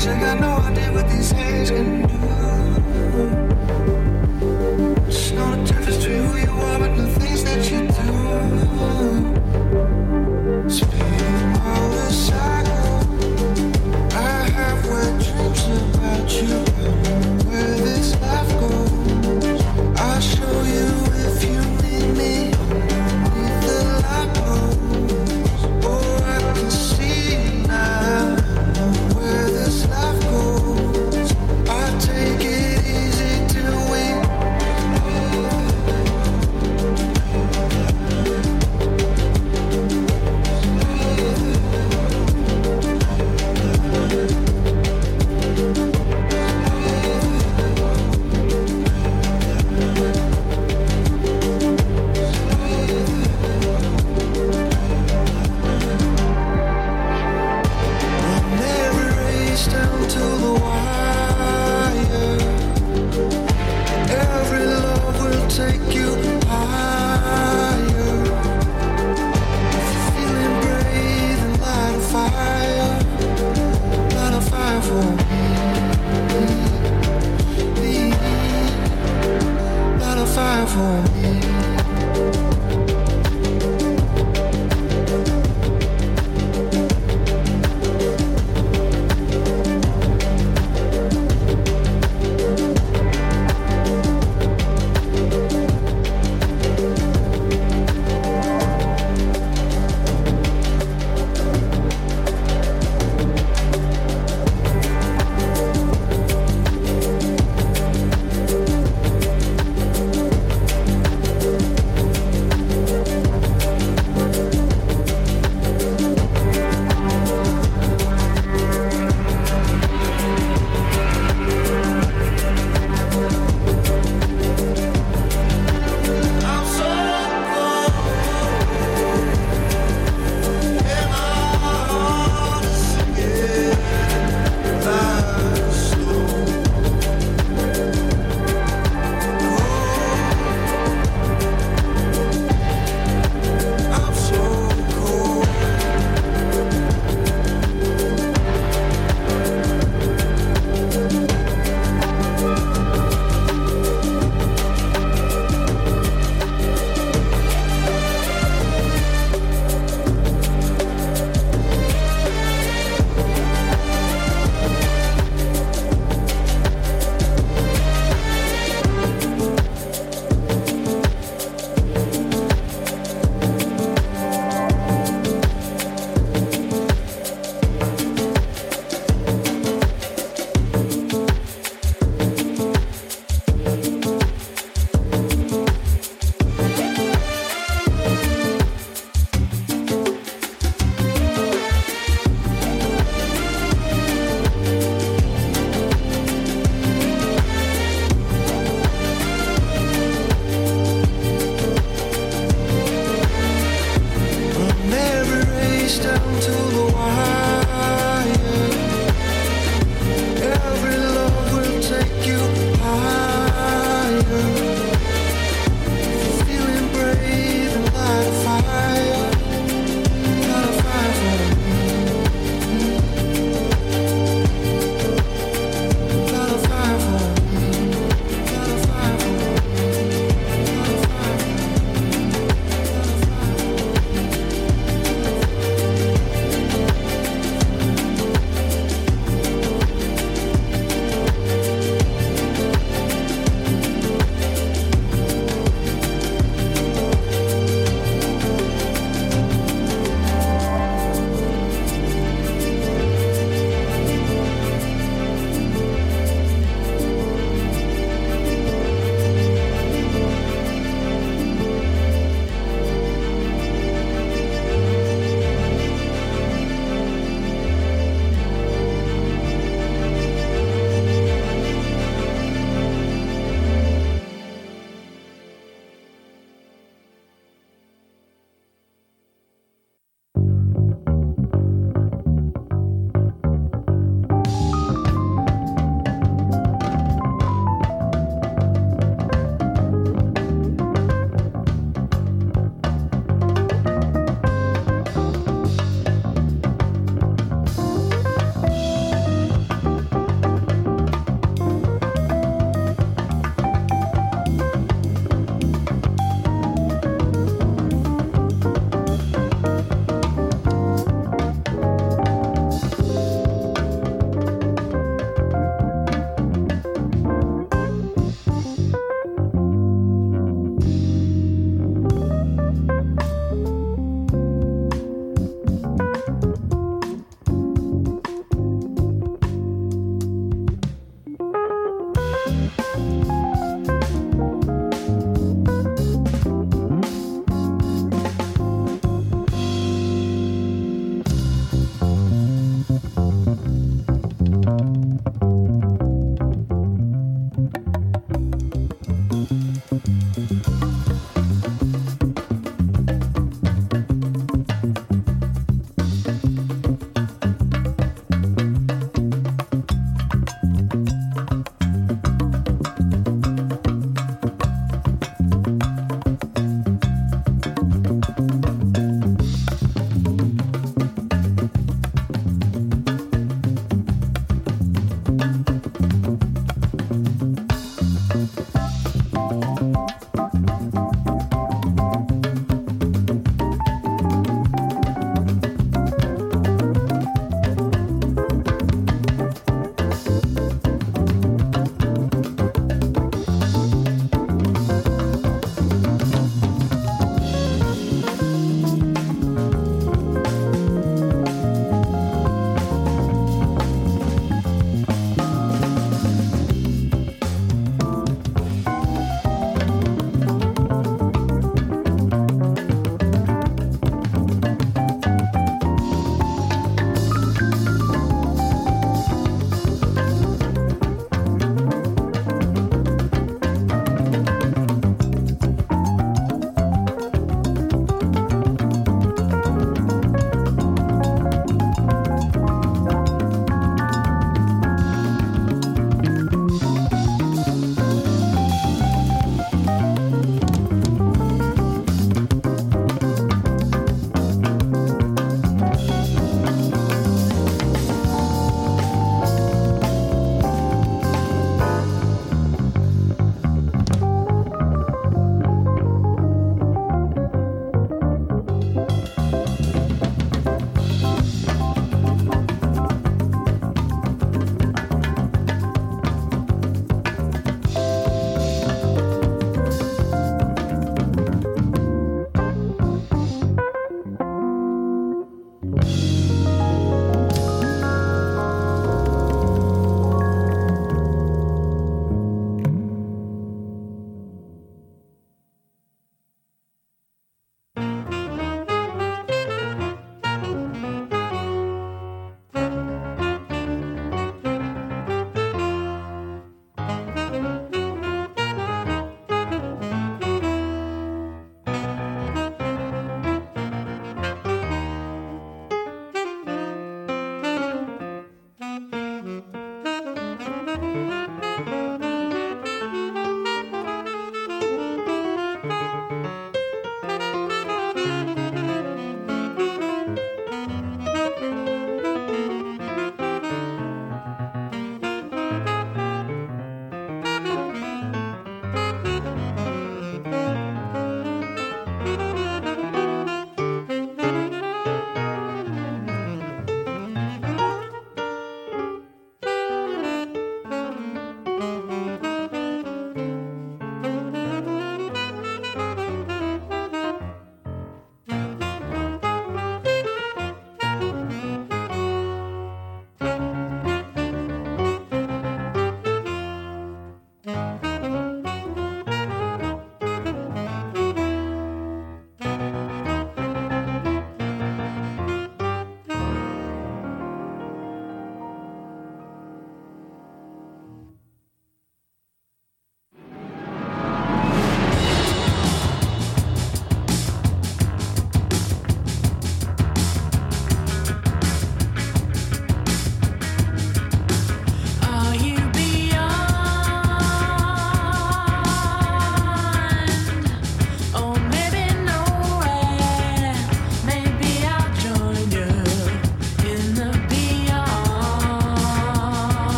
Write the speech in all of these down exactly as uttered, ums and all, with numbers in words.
I got no idea what these hands can do. Just know the difference between who you are and the things that you do. Spinning all the cycle, I have wet dreams about you. I know where this life goes. I'll show you if you need me. Beneath the light post, oh, I can see now. I know where this life goes. I take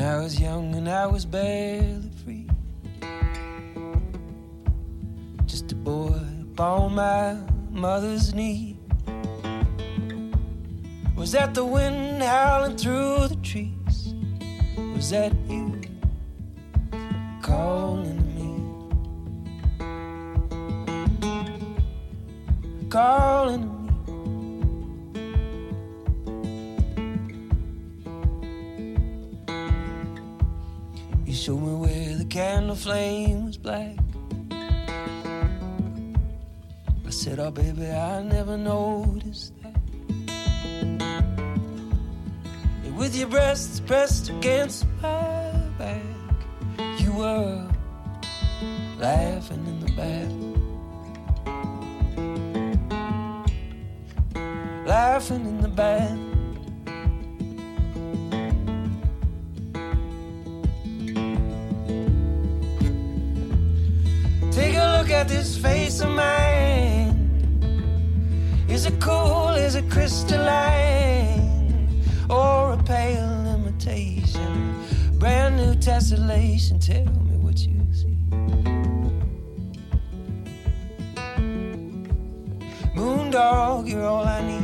I was young and I was barely free, just a boy upon my mother's knee. Was that the wind howling through the trees? Was that you calling me? Calling me. You showed me where the candle flame was black. I said, oh baby, I never noticed that. And with your breasts pressed against my back, you were laughing in the back. Laughing in the back. Take a look at this face of mine. Is it cool, is it crystalline, or a pale imitation? Brand new tessellation, tell me what you see. Moondog, you're all I need.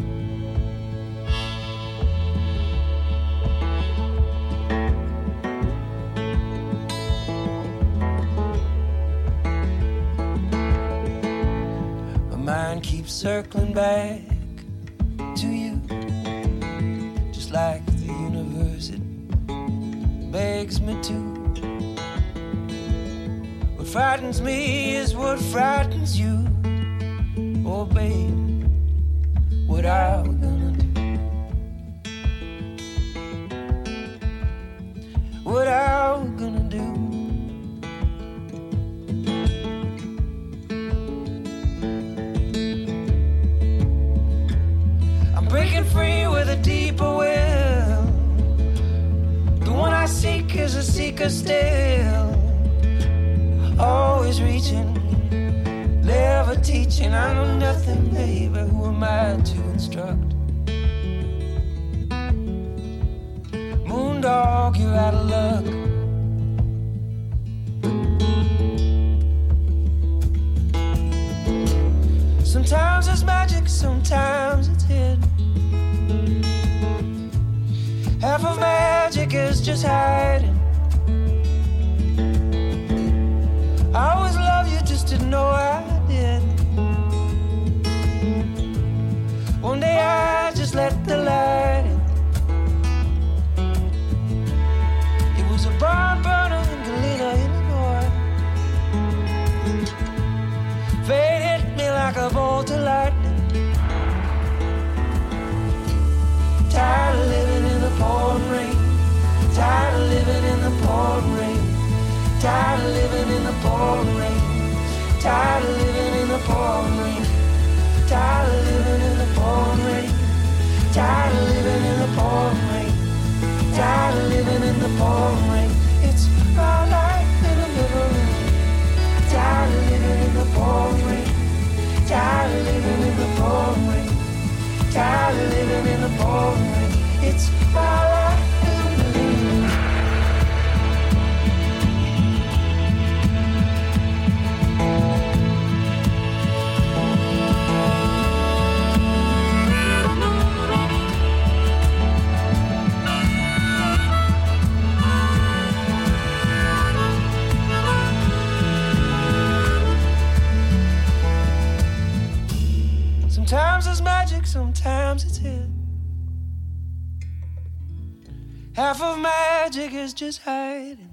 Mind keeps circling back to you, just like the universe, it begs me to. What frightens me is what frightens you. Oh babe, what are we gonna do? What are we gonna do? Breaking free with a deeper will. The one I seek is a seeker still. Always reaching, never teaching. I know nothing, baby. Who am I to instruct? Moondog, you're out of luck. Sometimes it's magic, sometimes it's hidden. Half of magic is just hiding. I always loved you, just didn't know I did. One day I just let the light in. It was a barn burner in Galena, Illinois. Fate hit me like a bolt of lightning. Tired of living in the pouring rain. Tired of living in the pouring rain. Tired of living in the pouring rain. Tired of living in the pouring rain. Tired of living in the pouring rain. Tired of living in the pouring rain. Tired of living in the pouring rain. It's my life in a little rain. Tired of living in the pouring rain. Tired of living in the pouring rain. Tired of living in the pouring rain. It's my life in a little rain. Sometimes it's magic, sometimes it's hidden. Half of magic is just hiding.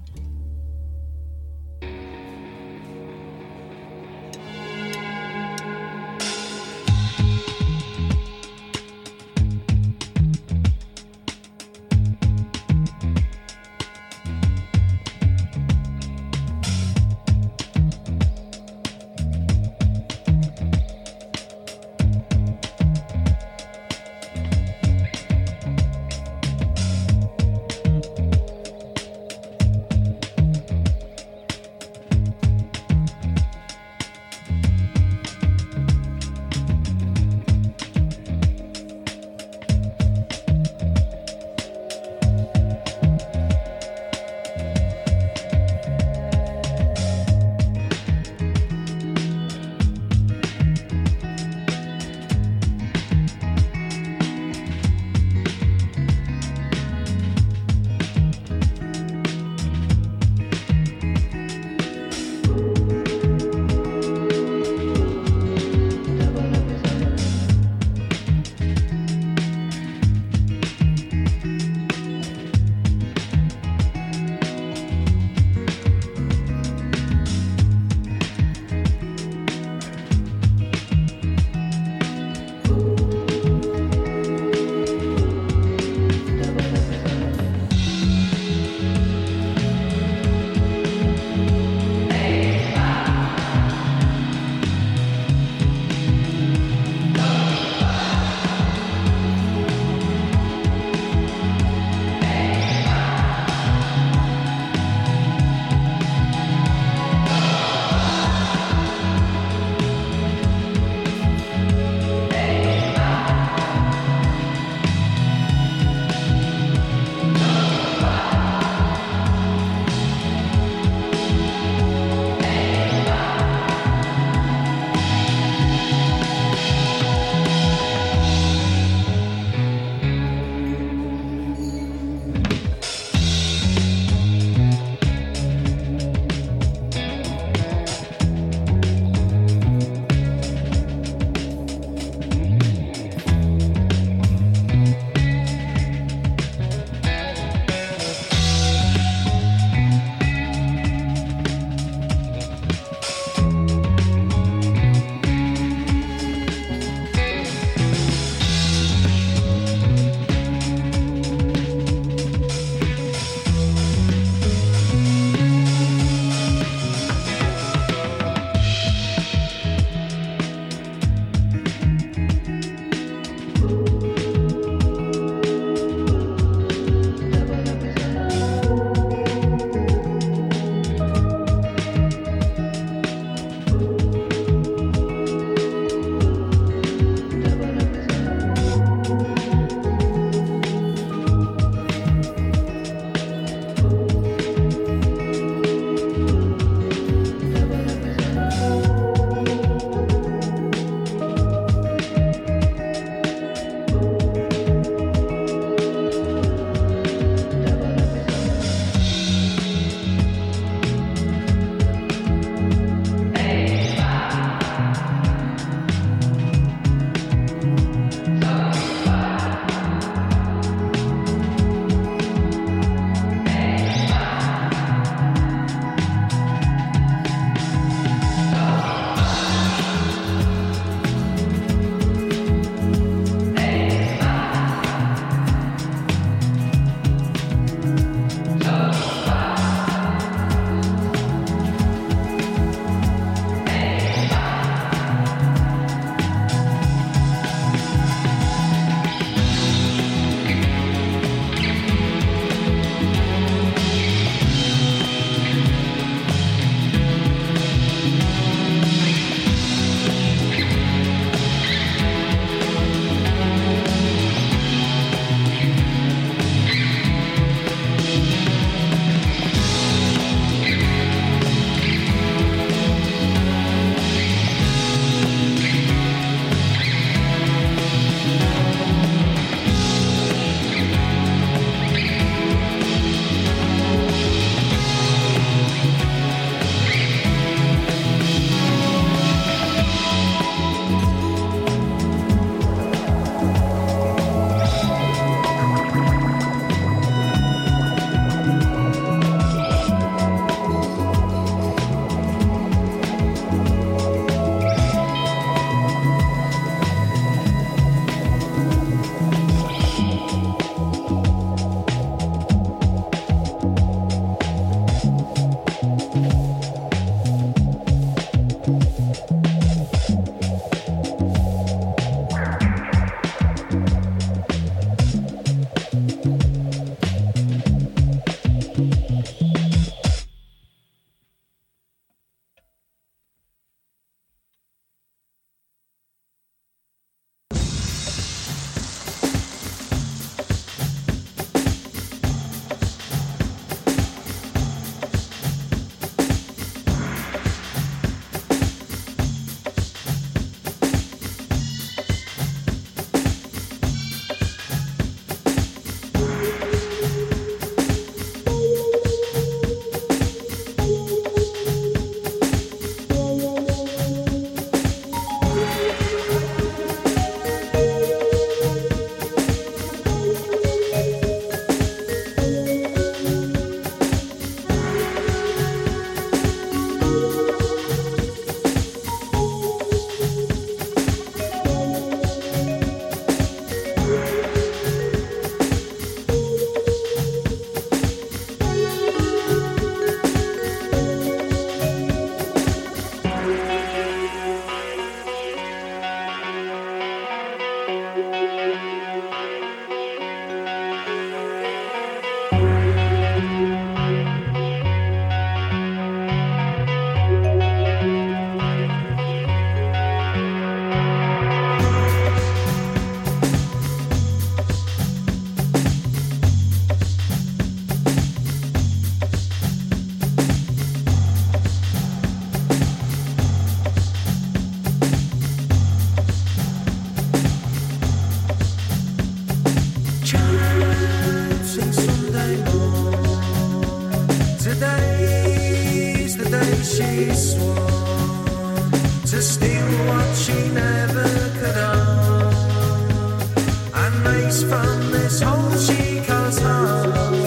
she swore to steal what she never could own, and race from this hole she calls home.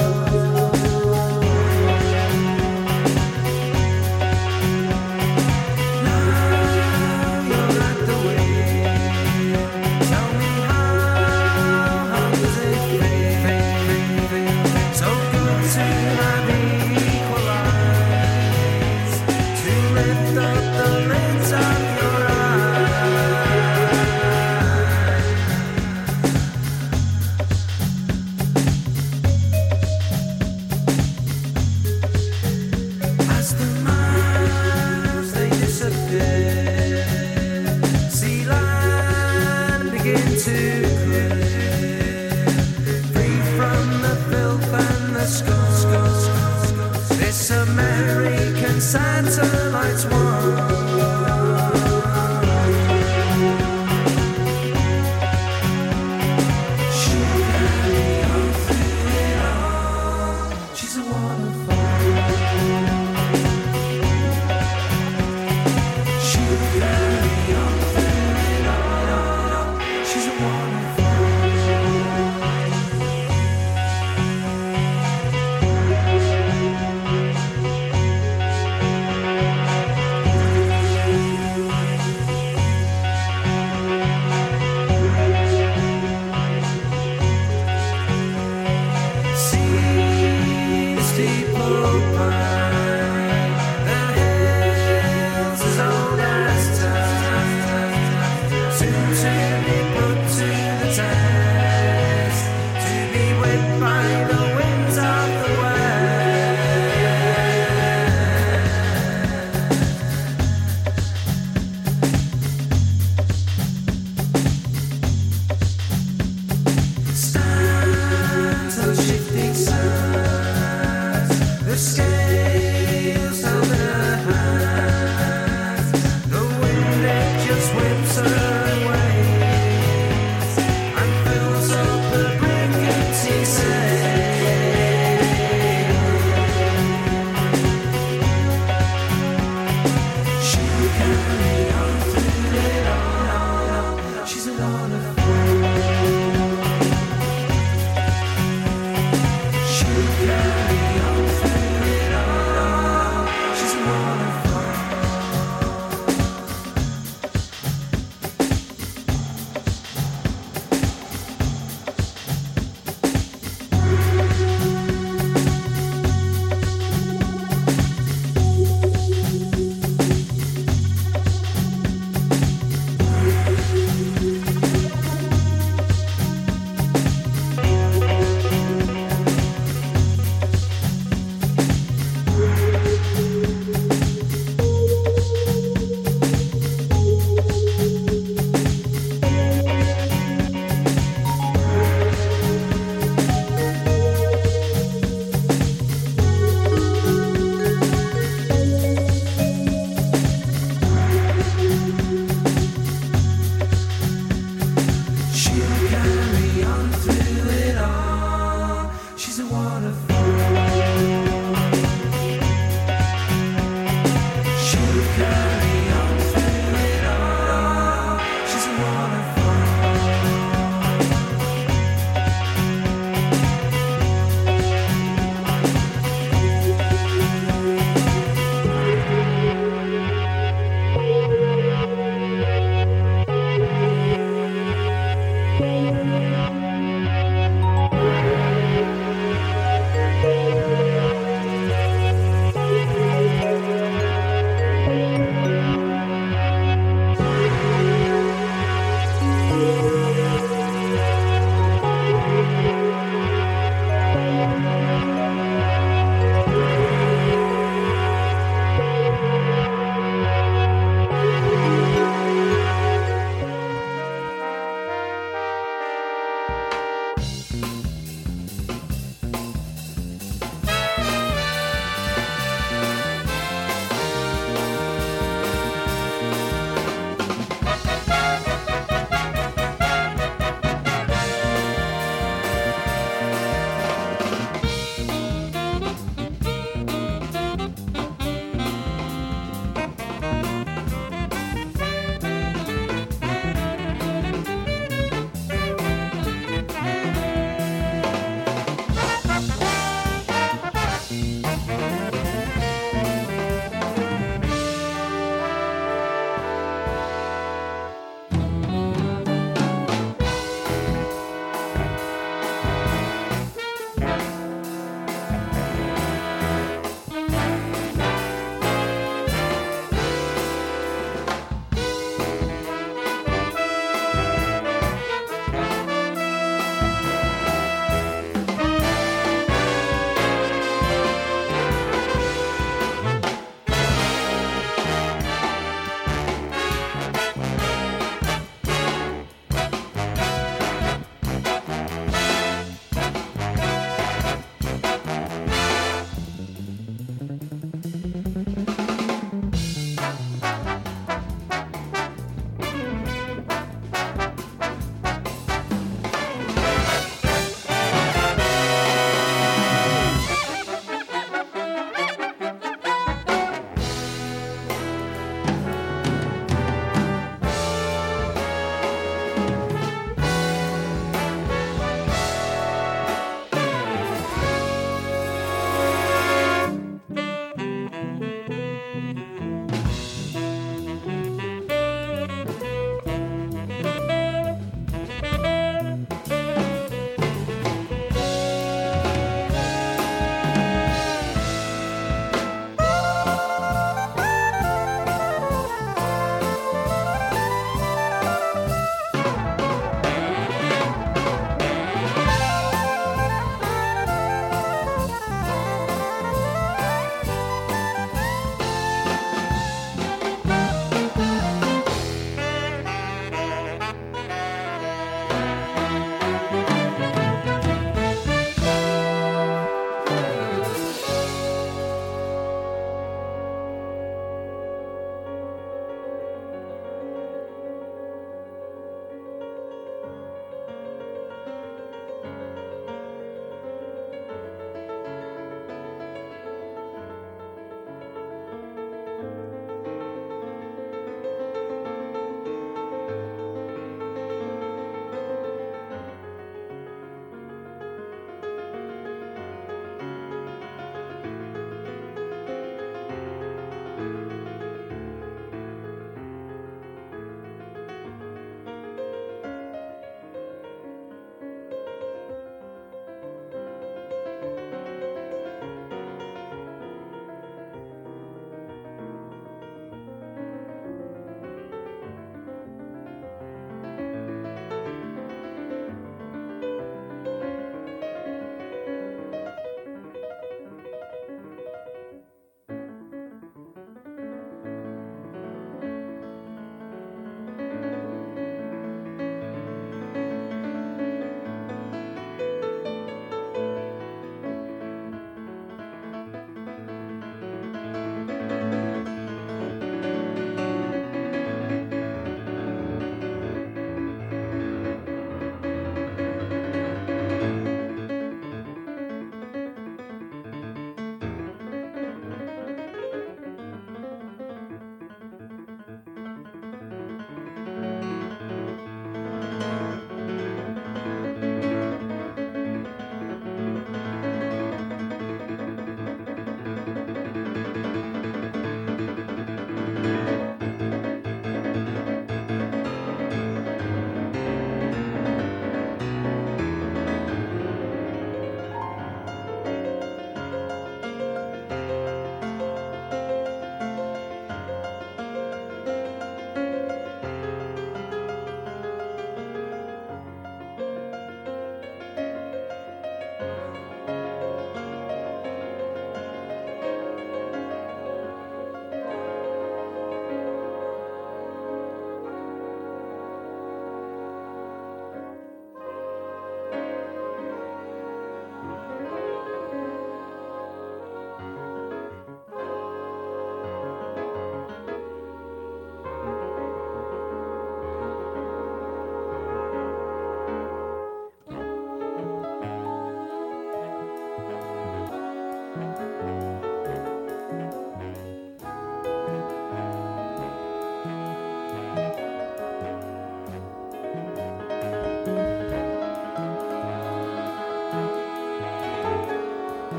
Now you're at the wheel. Tell me how, how does it feel? So good to have equalized, to lift up the lids of your eyes. As the miles they disappear, sea land begin to clear, free from the filth and the scum. This American satellite's one. She'll carry on through it all. She's a waterfall. She'll carry on through it all. She's a waterfall. See the steeple pine.